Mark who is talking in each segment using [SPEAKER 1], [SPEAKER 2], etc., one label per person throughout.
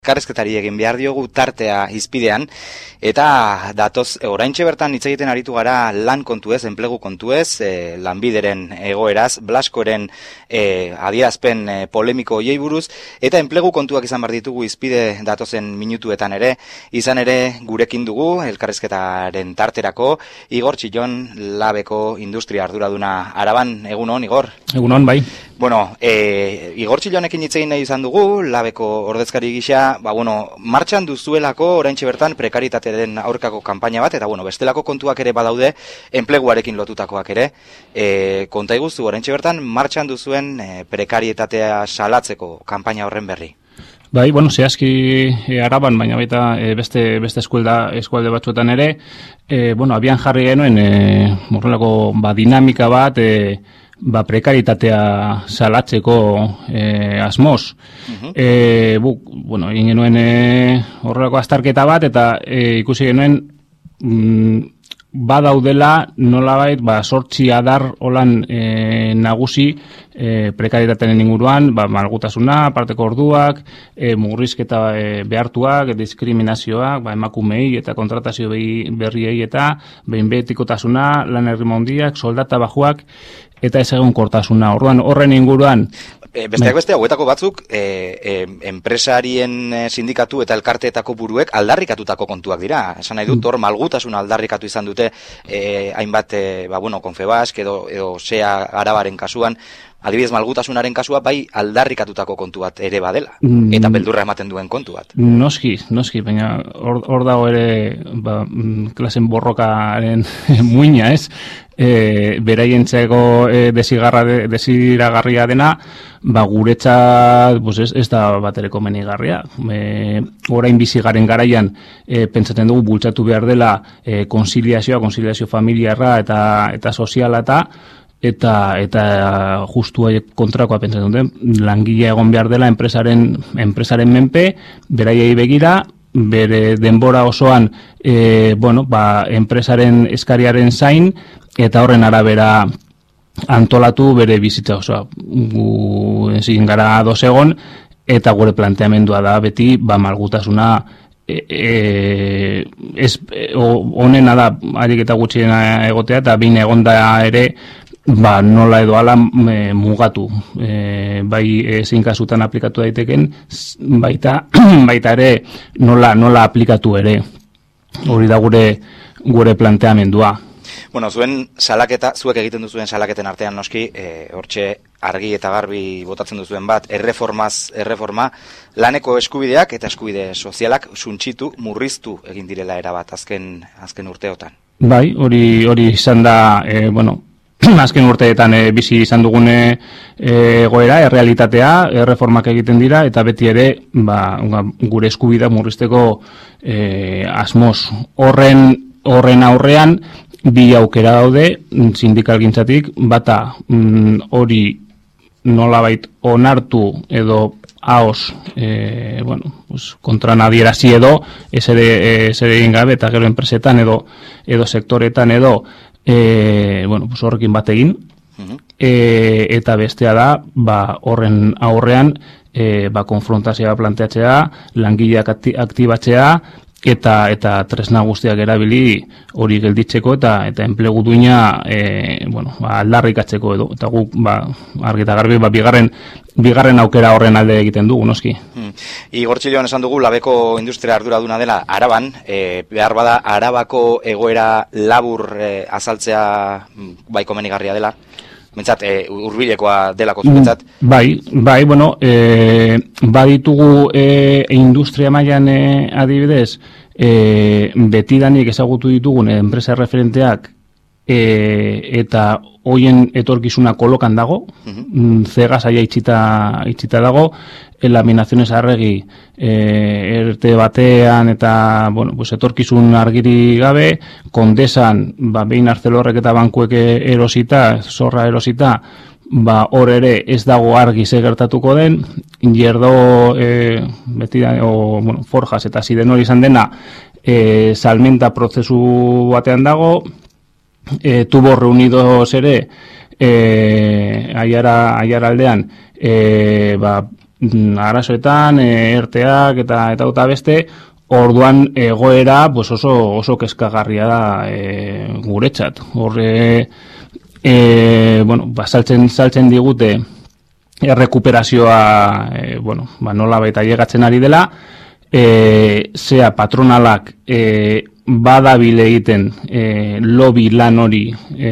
[SPEAKER 1] Elkarrizketari egin behar diogu tartea hizpidean, eta datoz oraintxe bertan hitz egiten aritu gara lan kontuez, enplegu kontuez, Lanbideren egoeraz, Blaskoren adierazpen polemiko hoiei buruz, eta enplegu kontuak izan behar ditugu hizpide datozen minutuetan ere, izan ere gurekin dugu elkarrizketaren tarterako, Igor Txillon, Labeko industria arduraduna Araban. Egunon, Igor?
[SPEAKER 2] Egunon, bai.
[SPEAKER 1] Bueno, Igor Txillonekin hitz egin nahi izan dugu, Labeko ordezkari gisa, martxan duzuelako oraintxe bertan prekaritatearen aurkako kanpaina bat, eta bestelako kontuak ere badaude, enpleguarekin lotutakoak ere. Konta iguzu, oraintxe bertan martxan duzuen prekarietatea salatzeko kanpaina horren berri.
[SPEAKER 2] Bai, zehazki Araban, baina baita beste eskualde batzuetan ere, abian jarri genuen horrelako dinamika bat, prekaritatea salatzeko asmoz. Egin genuen horrelako azterketa bat, eta ikusi genuen badaudela nolabait 8 adar holan nagusi prekaritatearen inguruan, malgutasuna, parteko orduak, murrizketa behartuak, diskriminazioak, emakumei eta kontratazio berriei eta behin betikotasuna, lan errimondiak, soldata bajuak, eta ez egon kortasuna. Horren inguruan...
[SPEAKER 1] Besteak beste, hauetako batzuk, enpresarien sindikatu eta elkarteetako buruek aldarrikatutako kontuak dira. Esan nahi dut, hor malgutasuna aldarrikatu izan dute hainbat, Confebask edo SEA Arabaren kasuan, adibidez malgutasunaren kasua bai aldarrikatutako kontu bat ere badela, eta beldurra ematen duen kontu bat. Noski,
[SPEAKER 2] baina hor dago ere klasen borrokaren muina, ez? Beraientzako desiragarria dena, guretzat ez da bat ere komenigarria. Orain bizi garen garaian pentsatzen dugu bultzatu behar dela konziliazio familiarra eta soziala eta justu kontrakoa pentsatzen duten, langilea egon behar dela enpresaren menpe, beraiei begira, bere denbora osoan enpresaren eskariaren zain, eta horren arabera antolatu bere bizitza osoa. Gu ezin gara ados egon, eta gure planteamendua da beti malgutasuna honena da harik eta gutxiena egotea, eta bine egonda ere nola edo ala mugatu. Bai ezin kasutan aplikatu daiteken, baita ere nola aplikatu ere. Hori da gure planteamendua.
[SPEAKER 1] Zuek egiten duzuen salaketen artean noski, hortxe argi eta garbi botatzen duzuen bat, erreforma, laneko eskubideak eta eskubide sozialak suntsitu, murriztu egin direla erabat azken urteotan.
[SPEAKER 2] Bai, hori izan da, azken urteetan bizi izan dugune egoera, errealitatea, erreformak egiten dira, eta beti ere gure eskubidea murrizteko asmoz. Horren aurrean, bi aukera daude, sindikalgintzatik, bata hori nolabait onartu edo ahoz kontran adierazi edo ez ere egin gabe, eta gero enpresetan edo sektoretan edo horrekin bat egin, eta bestea da horren aurrean konfrontazioa planteatzea, langileak aktibatzea, eta tresna guztiak erabili hori gelditzeko eta enplegu duina aldarrikatzeko edo. Eta guk argi eta garbi bigarren aukera horren alde egiten dugu, noski.
[SPEAKER 1] Igor Txillon, esan dugu Labeko industria arduraduna dela Araban, behar bada Arabako egoera labur azaltzea bai komenigarria dela. Bentsat, hurbilekoa delako zuretzat.
[SPEAKER 2] Bai, baditugu industria mailan adibidez, betidanik ezagutu ditugun enpresa referenteak eta hoien etorkizuna kolokan dago, Cegas aia itxita dago, Laminaciones Arregi erte batean eta etorkizun argiri gabe, Kondesan behin Arcelorrek eta bankuek zorra erosita, hor ere ez dago argi ze gertatuko den, Ingerdo Forjas eta Ziden hori izan dena salmenta prozesu batean dago, Tubos Reunidos ere Aiara aldean arazoetan, erteak eta beste, orduan egoera pues oso kezkagarria da guretzat. Horre, saltzen digute errekuperazioa nola baita llegatzen ari dela, zea patronalak badabile egiten lobby lan hori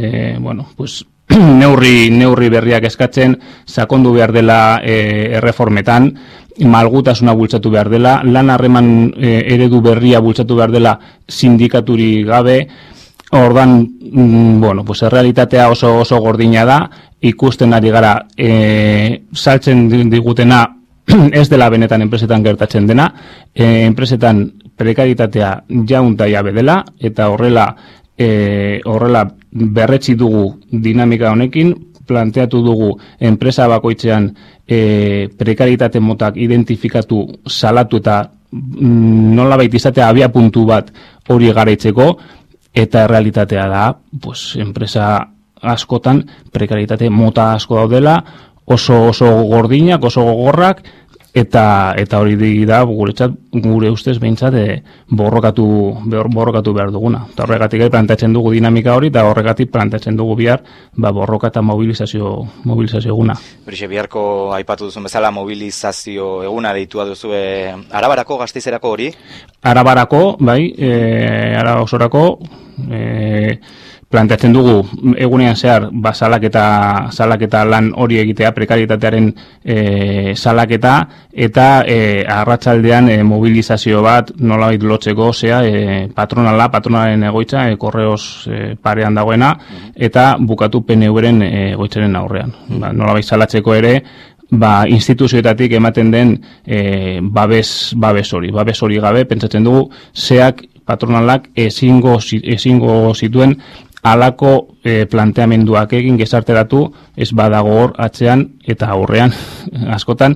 [SPEAKER 2] neurri berriak eskatzen, sakondu behar dela erreformetan, malgutasuna bultzatu behar dela, lan harreman eredu berria bultzatu behar dela sindikaturi gabe. Ordan, errealitatea oso gordina da, ikusten ari gara saltzen digutena ez dela benetan enpresetan gertatzen dena, enpresetan prekaritatea jaunta jabe dela, eta horrela berretsi dugu dinamika honekin, planteatu dugu enpresa bakoitzean prekaritate motak identifikatu, salatu eta nolabait izatea abia puntu bat hori garaitzeko, eta errealitatea da, enpresa askotan prekaritate mota asko daudela, oso gordinak, oso gogorrak, eta hori da gure ustez behintzat borrokatu behar duguna. Eta horregatik planteatzen dugu dinamika hori, eta horregatik planteatzen dugu bihar borroka eta mobilizazio eguna.
[SPEAKER 1] Berixe, biharko aipatu duzun bezala mobilizazio eguna deitua duzu Arabarako, Gasteizerako hori?
[SPEAKER 2] Arabarako, bai, Araba osorako, planteatzen dugu egunean zehar salaketa lan hori egitea, prekaritatearen salaketa, eta arratsaldean mobilizazio bat nolabait lotzeko, patronalen egoitza, korreos parean dagoena, eta bukatu PNV-ren egoitzaren aurrean. Nolabait salatzeko ere, instituzioetatik ematen den babes hori gabe, pentsatzen dugu, zeak patronalak ezingo zituen halako planteamenduak egin gezarteratu, ez badago hor atzean eta aurrean askotan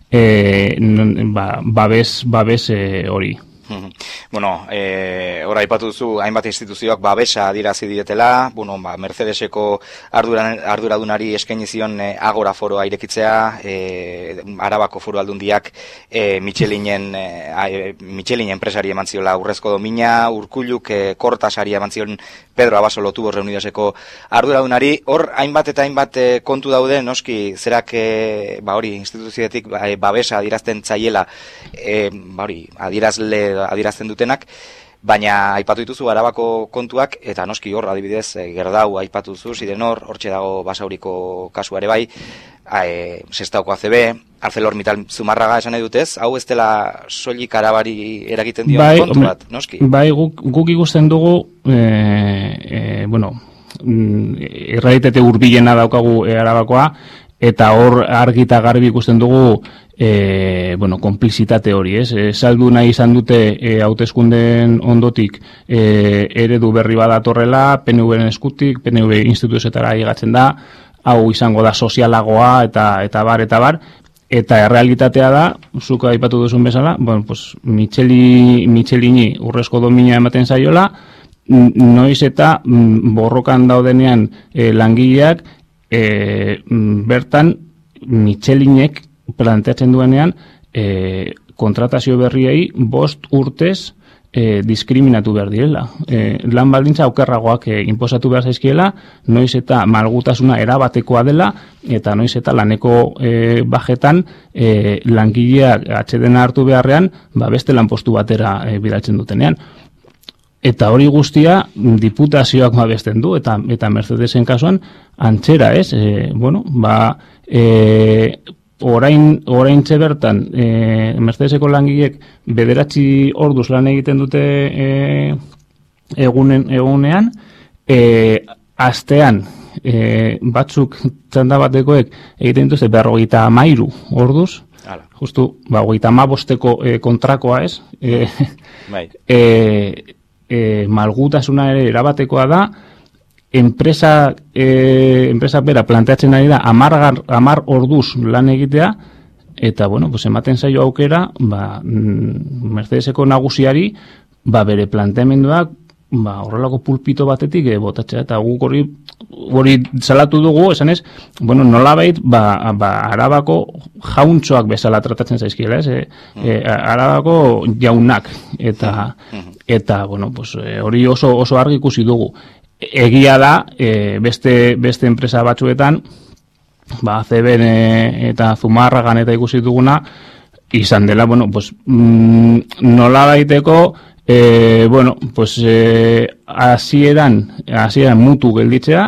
[SPEAKER 2] babes hori.
[SPEAKER 1] Hor aipatu duzu hainbat instituzioak babesa adierazi dietela, Mercedeseko arduradunari eskaini zion Agora foroa irekitzea, Arabako Foru Aldundiak Michelinen enpresari eman ziola urrezko domina, Urkulluk Kortasari eman zion Pedro Abaso Lotubos Reunidoseko arduradunari. Hor hainbat eta hainbat kontu daude, noski zerak hori instituzioetik babesa adierazten zaiela, adierazten dutenak, baina aipatu dituzu Arabako kontuak, eta noski hor adibidez Gerdau aipatu duzu, Sidenor, hortxe dago Basauriko kasua ere bai, Sestaoko ACB, ArcelorMittal Zumarraga esan nahi dutez, hau ez dela soilik Arabari eragiten dio kontu bat, noski?
[SPEAKER 2] Bai, guk ikusten dugu, errealitate hurbilena daukagu Arabakoa, eta hor argi eta garbi ikusten dugu konplizitate hori, ez? Saldu nahi izan dute hauteskunden ondotik eredu berri badatorrela, PNV-ren eskutik, PNV instituzioetara llegatzen da, hau izango da sozialagoa eta bar, eta errealitatea da, zuk aipatu duzun bezala, Michelini urrezko domina ematen zaiola, noiz eta borrokan daudenean langileak bertan Michelinek planteatzen duenean kontratazio berriei 5 urtez diskriminatu behar direla. Lan baldintza okerragoak inposatu behar zaizkiela, noiz eta malgutasuna erabatekoa dela, eta noiz eta laneko bajetan langileak atsedena hartu beharrean, beste lanpostu batera bidaltzen dutenean. Eta hori guztia diputazioak babesten du, eta Mercedesen kasuan antzera, ez? Orain bertan Mercedeseko langileek 9 orduz lan egiten dute egunean, astean batzuk txanda batekoek egiten dituzte 53 orduz, justu 35 kontrakoa, ez? Malgutasuna ere erabatekoa da, enpresa bera planteatzen ari da 10 orduz lan egitea, eta ematen zaio aukera Mercedeseko nagusiari bere planteamenduak horrelako pulpito batetik botatzea, eta guk hori salatu dugu, esanez, bueno, nolabait, Arabako jauntxoak bezala tratatzen zaizkiela, Arabako jaunak, eta bueno, pues, hori oso argi ikusi dugu. Egia da, beste enpresa batzuetan, ACBen eta Zumarragan eta ikusi duguna, izan dela, bueno, pues, nolabaiteko, bueno, pues, hasieran mutu gelditzea,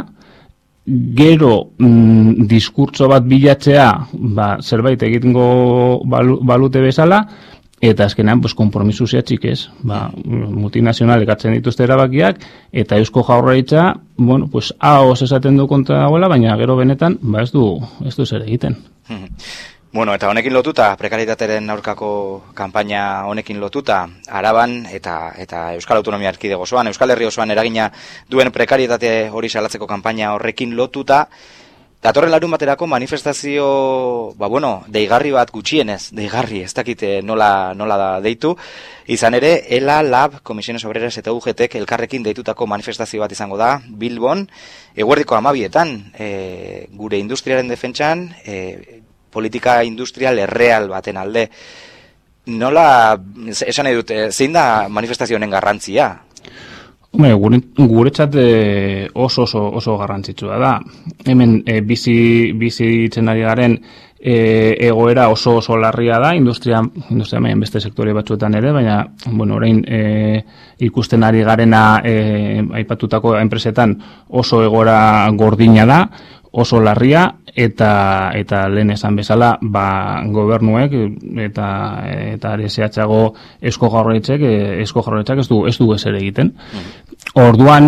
[SPEAKER 2] gero diskurtso bat bilatzea, zerbait egitengo balute bezala, eta azkenean, pues, konpromisu zehatzik ez, multinazionalek hartzen dituzte erabakiak, eta Eusko Jaurlaritza, bueno, pues, ahoz esaten du kontra dagoela, baina gero benetan, ez du zer egiten.
[SPEAKER 1] Bueno, eta honekin lotuta, prekarietateren aurkako kanpaina honekin lotuta, Araban eta Euskal Autonomia Erkidego osoan, Euskal Herri osoan eragina duen prekarietate hori salatzeko kanpaina horrekin lotuta, datorren larun baterako manifestazio, deigarri bat gutxienez, ez dakite nola da deitu, izan ere, ELA, LAB, Comisiones Obreras eta UGTek elkarrekin deitutako manifestazio bat izango da, Bilbon, eguerdiko 12etan, gure industriaren defentsan, politika industrial erreal baten alde. Nola, esan nahi dut, zein da manifestazio honen garrantzia?
[SPEAKER 2] Guretzat oso garrantzitsua da. Hemen bizitzen ari garen egoera oso larria da, industria beste sektore batzuetan ere, baina, bueno, orain ikusten ari garena aipatutako enpresetan oso egoera gordina da, oso larria, eta lehen esan bezala, gobernuek eta are zehatzago Eusko Jaurlaritzak ez du ezer egiten. Orduan,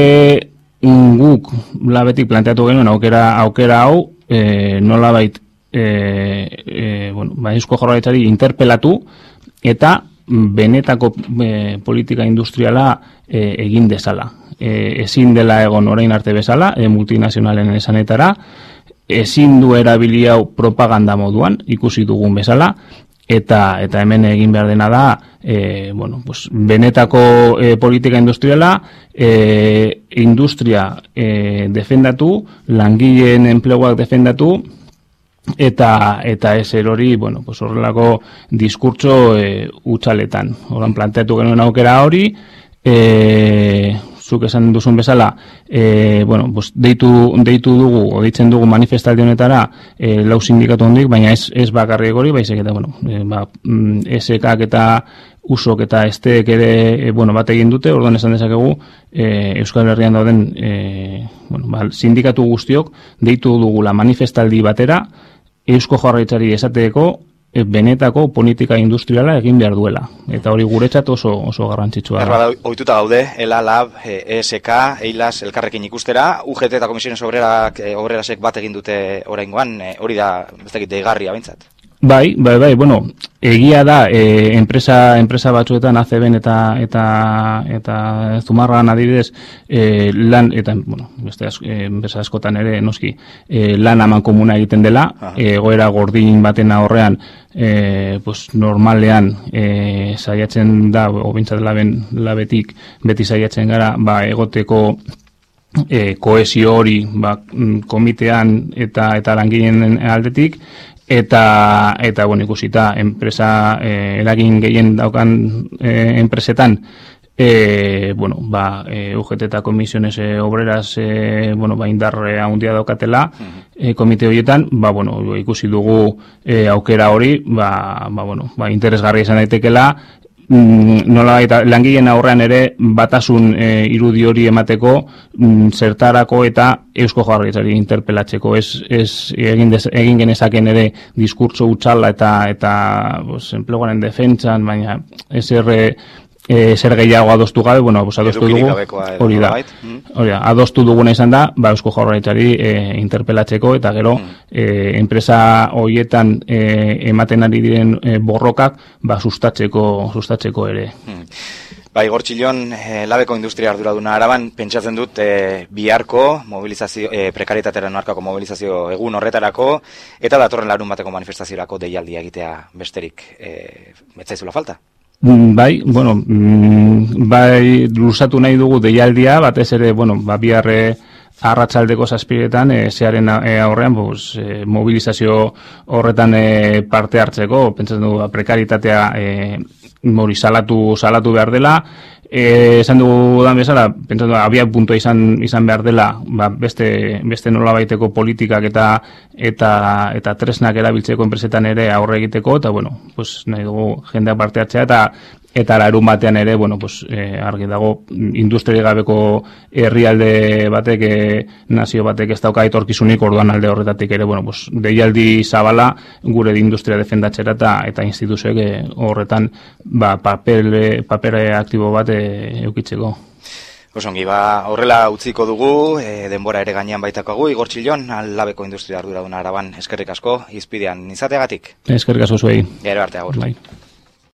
[SPEAKER 2] guk labetik planteatu genuen aukera hau, nolabait Eusko Jaurlaritzari interpelatu, eta benetako politika industriala egin dezala. Ezin dela egon orain arte bezala, multinazionalen esanetara, ezin du erabili hau propaganda moduan, ikusi dugun bezala, eta hemen egin behar dena da, pues, benetako politika industriala, industria defendatu, langileen enpleguak defendatu, eta ez erori, bueno, pues, horrelako diskurtso hutsaletan. Horan planteatu genuen aukera hori, zuk esan duzun bezala, pues, deitu dugu, o deitzen dugu manifestaldi honetara, lau sindikatu hondik, baina ez bakarrik hori, baizik eta, SK-ak eta USOk eta STek ere, bat egin dute, orduan esan dezakegu, Euskal Herrian dauden, sindikatu guztiok, deitu dugula manifestaldi batera, Eusko Jaurlaritzari esateko, benetako politika industriala egin behar duela. Eta hori guretzat oso garrantzitsua da.
[SPEAKER 1] Ohituta gaude, ELA, LAB, ESK, EILAS elkarrekin ikustera, UGT eta Comisiones Obrerasek bat egin dute oraingoan, hori da, ez dakit, deigarria behintzat.
[SPEAKER 2] Bai, bueno, egia da, enpresa batzuetan ACBen eta Zumarragan adibidez, lan, eta, beste enpresa askotan ere, noski, lan aman komuna egiten dela, egoera gordin baten aurrean, pues, normalean, saiatzen da, obintzat labetik, beti saiatzen gara, egoteko, kohesio hori, komitean eta langileen aldetik, eta ikusita enpresa eragin gehien daukan enpresetan UGT eta Comisiones Obreras indarre handia daukatela komite horietan, ikusi dugu aukera hori, interesgarria izan daitekela, langileen aurrean ere batasun irudi hori emateko zertarako eta Eusko Jaurlaritzari interpelatzeko, egin genezaken ere diskurtso hutsala eta enpleguaren defentsan, baina zer gehiago adostu gabe, adostu dugu, hori da, adostu duguna izan da, Eusko Jaurlaritzari interpelatzeko, eta gero enpresa horietan ematen ari diren borrokak sustatzeko ere.
[SPEAKER 1] Igor Txillon, labeko industria arduraduna Araban, pentsatzen dut biharko prekarietateren aurkako mobilizazio egun horretarako, eta datorren larun bateko manifestaziorako deialdia egitea besterik, etzaizula falta?
[SPEAKER 2] Bai, bueno, bai luzatu nahi dugu deialdia, batez ere, bueno, biharre arratsaldeko 7etan zearen aurrean mobilizazio horretan parte hartzeko, pentsatzen dugu prekaritatea salatu behar dela. Esan dugu dan bezala, pentsatu abia puntua izan behar dela, beste nolabaiteko politikak eta tresnak erabiltzeko enpresetan ere aurre egiteko, eta bueno, pues nahi dugu jendeak parte hartzea eta larun batean ere, bueno, pues argi dago industria gabeko herrialde batek, nazio batek ez dauka etorkizunik, orduan alde horretatik ere, bueno, pues deialdi zabala gure industria defendatzera eta instituzioek horretan paper aktibo bat eukitzeko.
[SPEAKER 1] Osongi, horrela utziko dugu, denbora ere gainean baitakogu, Igor Txillon, Labeko industria arduraduna Araban, eskerrik asko, izpidean izateagatik.
[SPEAKER 2] Eskerrik asko zuei.
[SPEAKER 1] Gero arte, agur.
[SPEAKER 2] Bai.